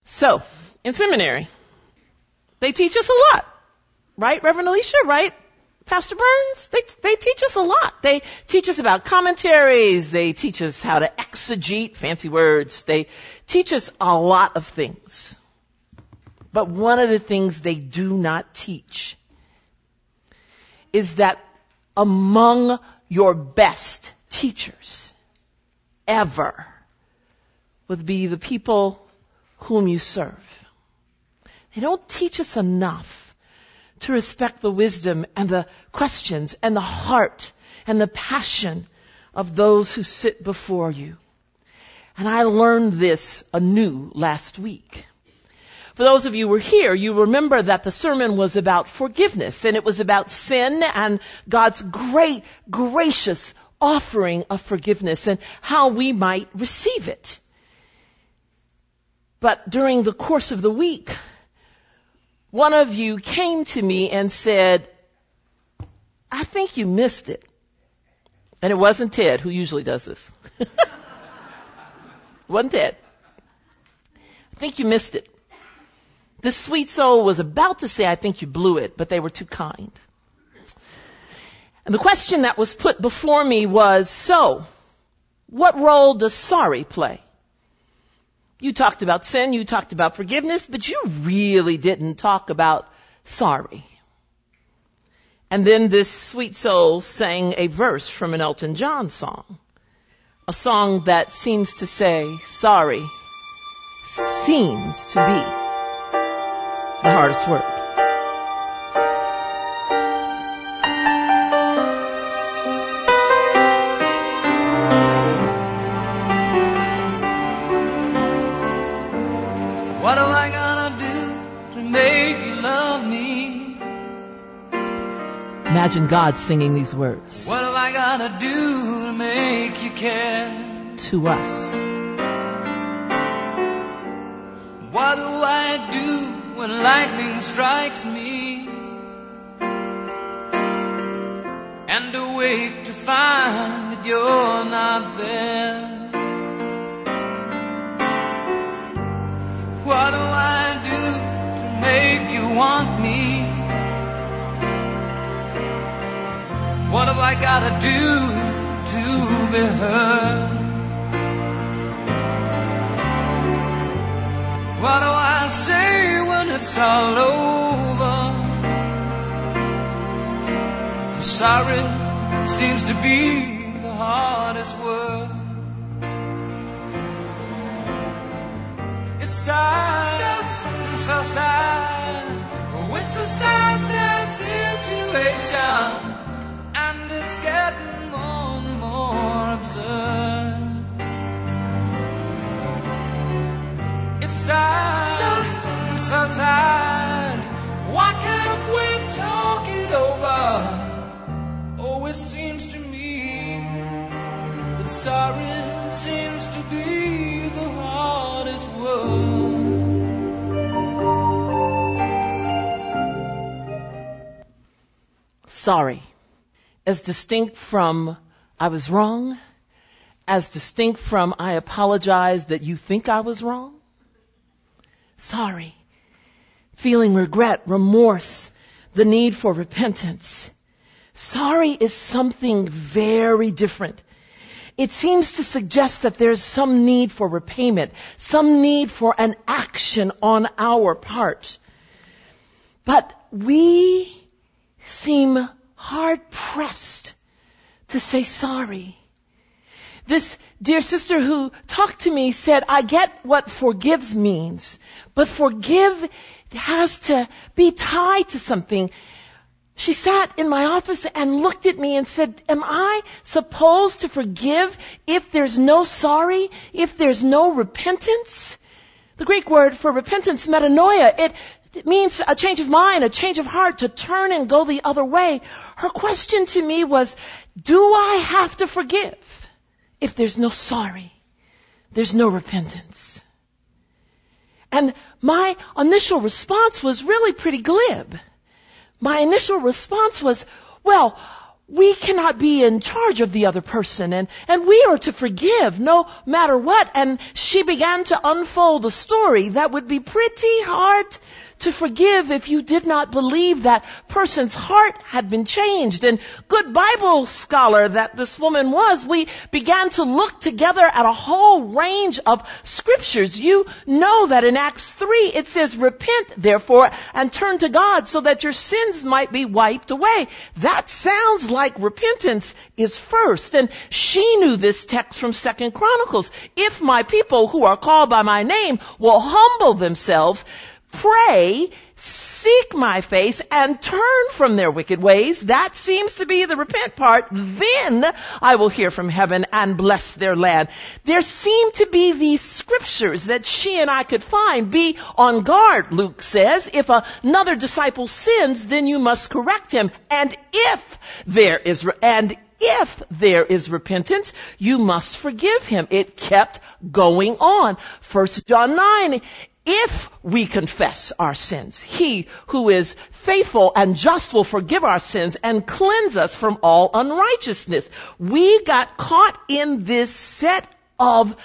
So, in seminary, they teach us a lot. Right, Reverend Alicia? Right, Pastor Burns? They teach us a lot. They teach us about commentaries. They teach us how to exegete, fancy words. They teach us a lot of things. But one of the things they do not teach is that among your best teachers ever would be the people whom you serve. They don't teach us enough to respect the wisdom and the questions and the heart and the passion of those who sit before you. And I learned this anew last week. For those of you who were here, you remember that the sermon was about forgiveness, and it was about sin and God's great, gracious offering of forgiveness and how we might receive it. But during the course of the week, one of you came to me and said, I think you missed it. And it wasn't Ted, who usually does this. It wasn't Ted. I think you missed it. This sweet soul was about to say, I think you blew it, but they were too kind. And the question that was put before me was, so, what role does sorry play? You talked about sin, you talked about forgiveness, but you really didn't talk about sorry. And then this sweet soul sang a verse from an Elton John song. A song that seems to say, sorry seems to be the hardest word. What am I gonna do to make you love me? Imagine God singing these words. What am I gonna do to make you care? To us. What do I do when lightning strikes me? And awake to find that you're not there. What do I do to make you want me? What have I gotta do to be heard? What do I say when it's all over? Sorry seems to be the hardest word. It's sad, so sad. Oh, it's a sad situation, and it's getting more and more absurd. It's sad, so sad. Why can't we talk it over? Oh, it seems to me that sorry seems to be the hardest word. Sorry. As distinct from I was wrong, as distinct from I apologize that you think I was wrong. Sorry. Feeling regret, remorse, the need for repentance. Sorry is something very different. It seems to suggest that there's some need for repayment, some need for an action on our part. But we seem hard-pressed to say sorry. This dear sister who talked to me said, I get what forgives means, but forgive has to be tied to something. She sat in my office and looked at me and said, am I supposed to forgive if there's no sorry, if there's no repentance? The Greek word for repentance, metanoia, it means a change of mind, a change of heart, to turn and go the other way. Her question to me was, do I have to forgive if there's no sorry, there's no repentance? And my initial response was really pretty glib. My initial response was, well, we cannot be in charge of the other person, and we are to forgive no matter what. And she began to unfold a story that would be pretty hard to forgive if you did not believe that person's heart had been changed. And good Bible scholar that this woman was, we began to look together at a whole range of scriptures. You know that in Acts 3 it says, repent therefore and turn to God so that your sins might be wiped away. That sounds like repentance is first. And she knew this text from 2 Chronicles. If my people who are called by my name will humble themselves, pray, seek my face, and turn from their wicked ways. That seems to be the repent part. Then I will hear from heaven and bless their land. There seem to be these scriptures that she and I could find. Be on guard, Luke says. If another disciple sins, then you must correct him. And if there is repentance, you must forgive him. It kept going on. 1 John 9, if we confess our sins, he who is faithful and just will forgive our sins and cleanse us from all unrighteousness. We got caught in this set of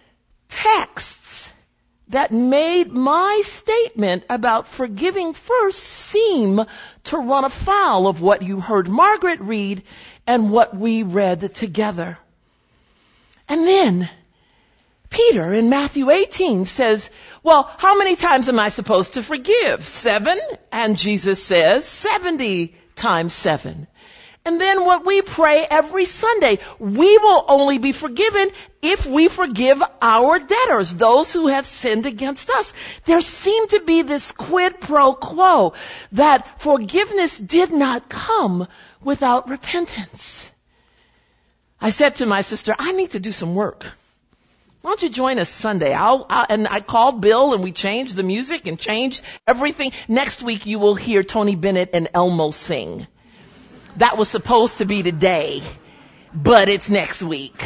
texts that made my statement about forgiving first seem to run afoul of what you heard Margaret read and what we read together. And then Peter in Matthew 18 says, well, how many times am I supposed to forgive? 7? And Jesus says 70 times 7. And then what we pray every Sunday, we will only be forgiven if we forgive our debtors, those who have sinned against us. There seemed to be this quid pro quo that forgiveness did not come without repentance. I said to my sister, I need to do some work. Why don't you join us Sunday? And I called Bill and we changed the music and changed everything. Next week you will hear Tony Bennett and Elmo sing. That was supposed to be today, but it's next week.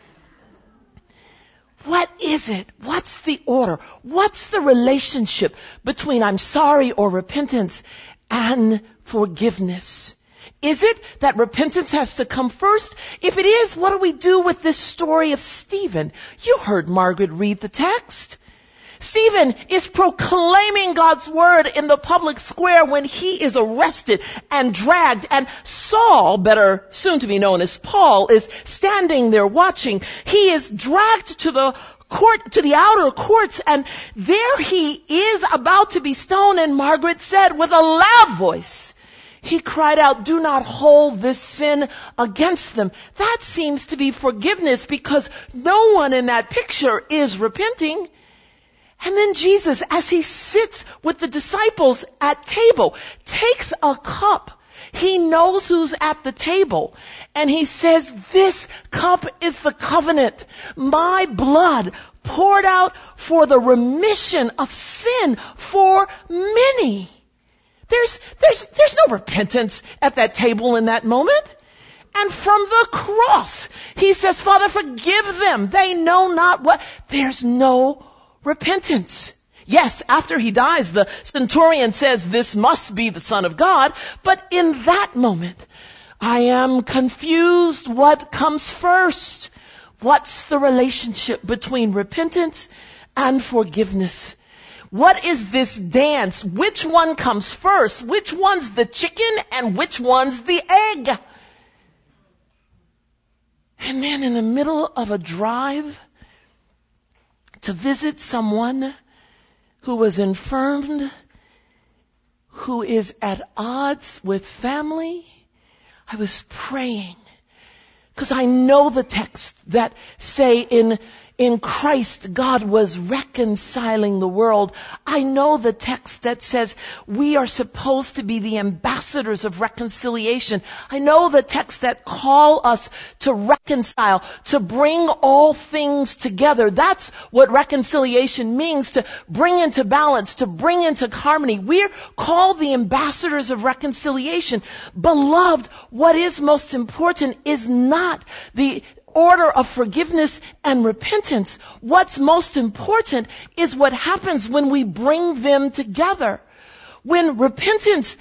What is it? What's the order? What's the relationship between I'm sorry or repentance and forgiveness? Is it that repentance has to come first? If it is, what do we do with this story of Stephen? You heard Margaret read the text. Stephen is proclaiming God's word in the public square when he is arrested and dragged, and Saul, better soon to be known as Paul, is standing there watching. He is dragged to the court, to the outer courts, and there he is about to be stoned, and Margaret said with a loud voice, he cried out, do not hold this sin against them. That seems to be forgiveness because no one in that picture is repenting. And then Jesus, as he sits with the disciples at table, takes a cup. He knows who's at the table. And he says, this cup is the covenant. My blood poured out for the remission of sin for many. There's no repentance at that table in that moment. And from the cross, he says, Father, forgive them. They know not what. There's no repentance. Yes, after he dies, the centurion says, this must be the Son of God. But in that moment, I am confused. What comes first? What's the relationship between repentance and forgiveness? What is this dance? Which one comes first? Which one's the chicken and which one's the egg? And then in the middle of a drive to visit someone who was infirmed, who is at odds with family, I was praying because I know the texts that say in Christ, God was reconciling the world. I know the text that says we are supposed to be the ambassadors of reconciliation. I know the texts that call us to reconcile, to bring all things together. That's what reconciliation means, to bring into balance, to bring into harmony. We're called the ambassadors of reconciliation. Beloved, what is most important is not the order of forgiveness and repentance. What's most important is what happens when we bring them together. When repentance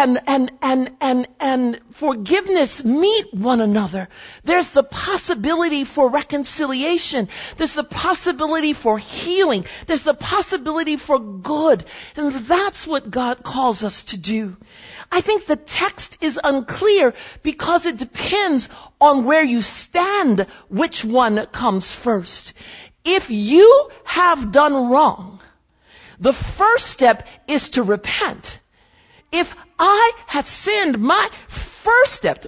and forgiveness meet one another, there's the possibility for reconciliation. There's the possibility for healing. There's the possibility for good. And that's what God calls us to do. I think the text is unclear because it depends on where you stand, which one comes first. If you have done wrong, the first step is to repent. If I have sinned, my first step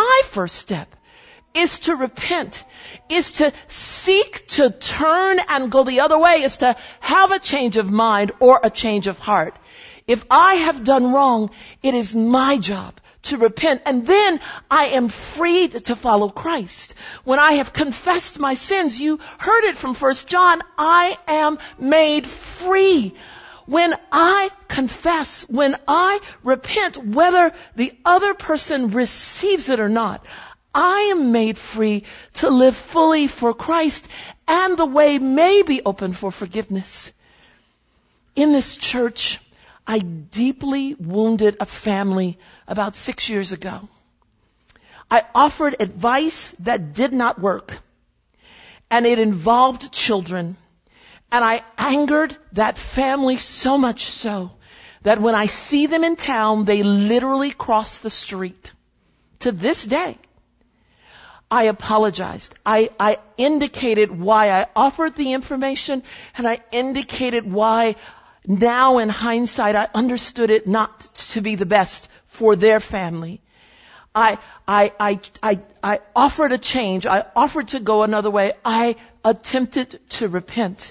is to repent, is to seek to turn and go the other way, is to have a change of mind or a change of heart. If I have done wrong, it is my job to repent, and then I am freed to follow Christ. When I have confessed my sins, you heard it from 1 John, I am made free. When I confess, when I repent, whether the other person receives it or not, I am made free to live fully for Christ, and the way may be open for forgiveness. In this church, I deeply wounded a family about 6 years ago. I offered advice that did not work, and it involved children. And I angered that family so much so that when I see them in town, they literally cross the street. To this day, I apologized. I indicated why I offered the information, and I indicated why now in hindsight I understood it not to be the best for their family. I offered a change. I offered to go another way. I attempted to repent.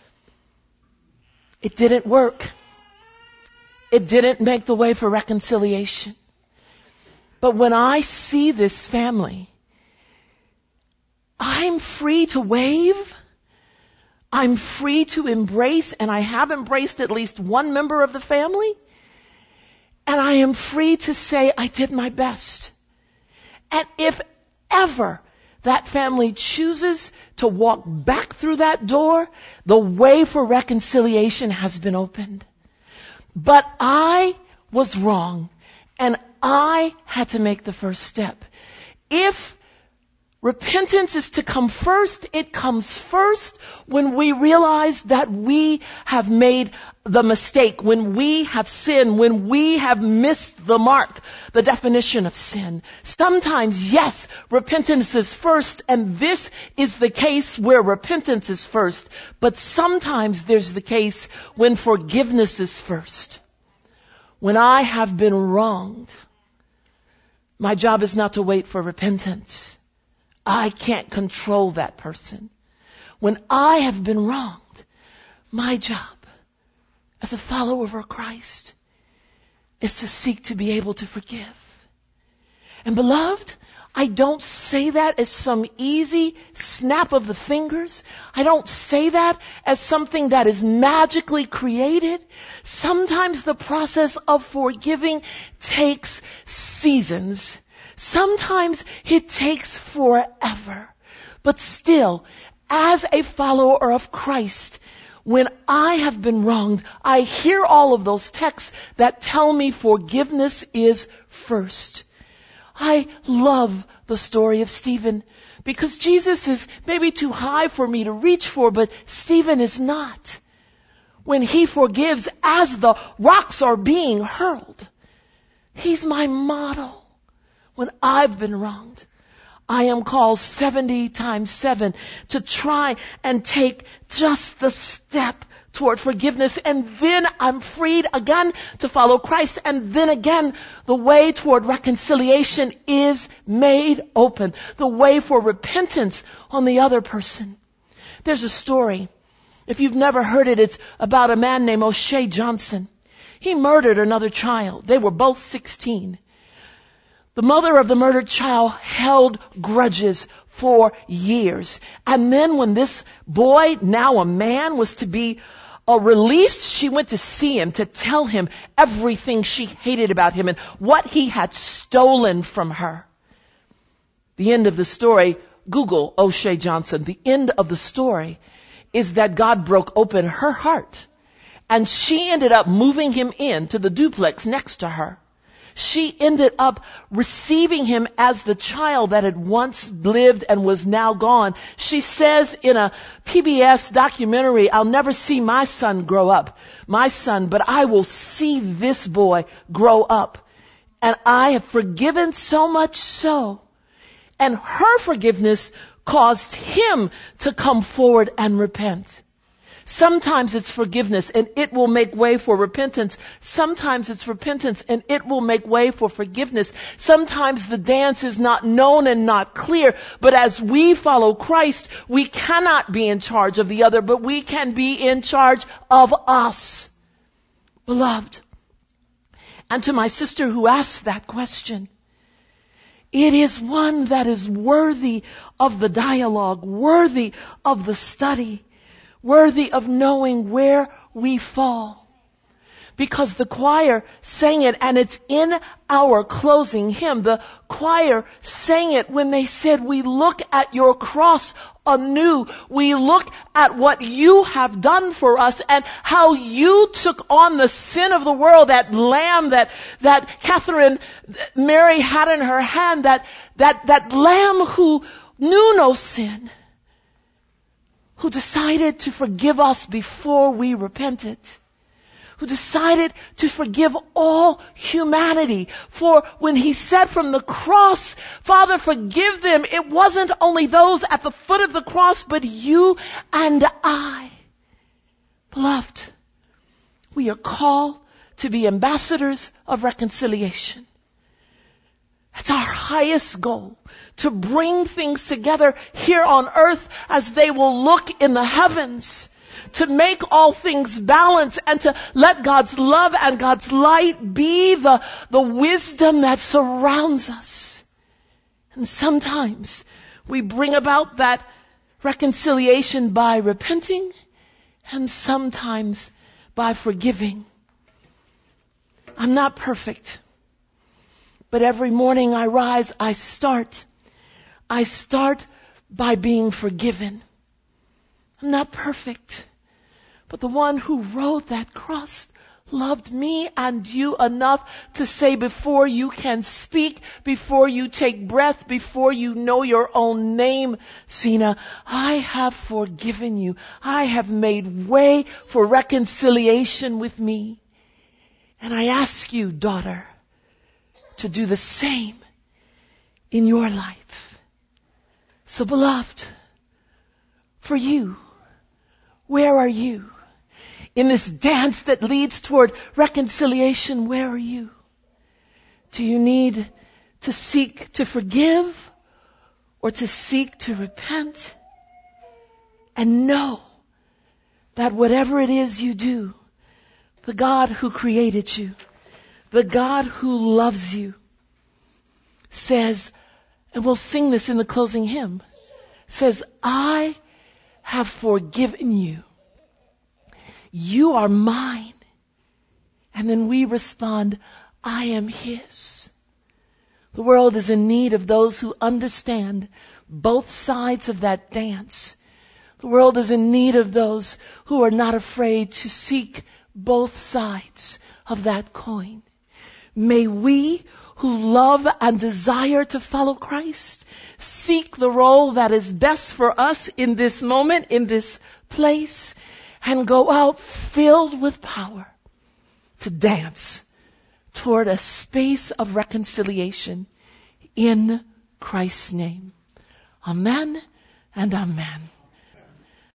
It didn't work. It didn't make the way for reconciliation. But when I see this family, I'm free to wave. I'm free to embrace, and I have embraced at least one member of the family. And I am free to say I did my best. And if ever that family chooses to walk back through that door, the way for reconciliation has been opened. But I was wrong, and I had to make the first step. If repentance is to come first, it comes first when we realize that we have made the mistake, when we have sinned, when we have missed the mark, the definition of sin. Sometimes, yes, repentance is first, and this is the case where repentance is first. But sometimes there's the case when forgiveness is first. When I have been wronged, my job is not to wait for repentance. I can't control that person. When I have been wronged, my job as a follower of Christ is to seek to be able to forgive. And beloved, I don't say that as some easy snap of the fingers. I don't say that as something that is magically created. Sometimes the process of forgiving takes seasons. Sometimes it takes forever. But still, as a follower of Christ, when I have been wronged, I hear all of those texts that tell me forgiveness is first. I love the story of Stephen because Jesus is maybe too high for me to reach for, but Stephen is not. When he forgives as the rocks are being hurled, he's my model. When I've been wronged, I am called 70 times 7 to try and take just the step toward forgiveness. And then I'm freed again to follow Christ. And then again, the way toward reconciliation is made open. The way for repentance on the other person. There's a story. If you've never heard it, it's about a man named O'Shea Johnson. He murdered another child. They were both 16. The mother of the murdered child held grudges for years. And then when this boy, now a man, was to be released, she went to see him to tell him everything she hated about him and what he had stolen from her. The end of the story, Google O'Shea Johnson. The end of the story is that God broke open her heart And she ended up moving him into the duplex next to her. She ended up receiving him as the child that had once lived and was now gone. She says in a PBS documentary, I'll never see my son grow up, but I will see this boy grow up. And I have forgiven so much so. And her forgiveness caused him to come forward and repent. Sometimes it's forgiveness and it will make way for repentance. Sometimes it's repentance and it will make way for forgiveness. Sometimes the dance is not known and not clear, but as we follow Christ, we cannot be in charge of the other, but we can be in charge of us. Beloved, and to my sister who asked that question, it is one that is worthy of the dialogue, worthy of the study, worthy of knowing where we fall. Because the choir sang it, and it's in our closing hymn. The choir sang it when they said, we look at your cross anew. We look at what you have done for us and how you took on the sin of the world, that lamb that Mary had in her hand, that lamb who knew no sin, who decided to forgive us before we repented, who decided to forgive all humanity. For when he said from the cross, Father, forgive them, it wasn't only those at the foot of the cross, but you and I. Beloved, we are called to be ambassadors of reconciliation. That's our highest goal, to bring things together here on earth as they will look in the heavens, to make all things balance and to let God's love and God's light be the wisdom that surrounds us. And sometimes we bring about that reconciliation by repenting and sometimes by forgiving. I'm not perfect, but every morning I rise, I start by being forgiven. I'm not perfect, but the one who rode that cross loved me and you enough to say, before you can speak, before you take breath, before you know your own name, Sina, I have forgiven you. I have made way for reconciliation with me. And I ask you, daughter, to do the same in your life. So, beloved, for you, where are you? In this dance that leads toward reconciliation, where are you? Do you need to seek to forgive or to seek to repent? And know that whatever it is you do, the God who created you, the God who loves you, says, and we'll sing this in the closing hymn, says, I have forgiven you. You are mine. And then we respond, I am his. The world is in need of those who understand both sides of that dance. The world is in need of those who are not afraid to seek both sides of that coin. May we who love and desire to follow Christ seek the role that is best for us in this moment, in this place, and go out filled with power to dance toward a space of reconciliation in Christ's name. Amen and amen.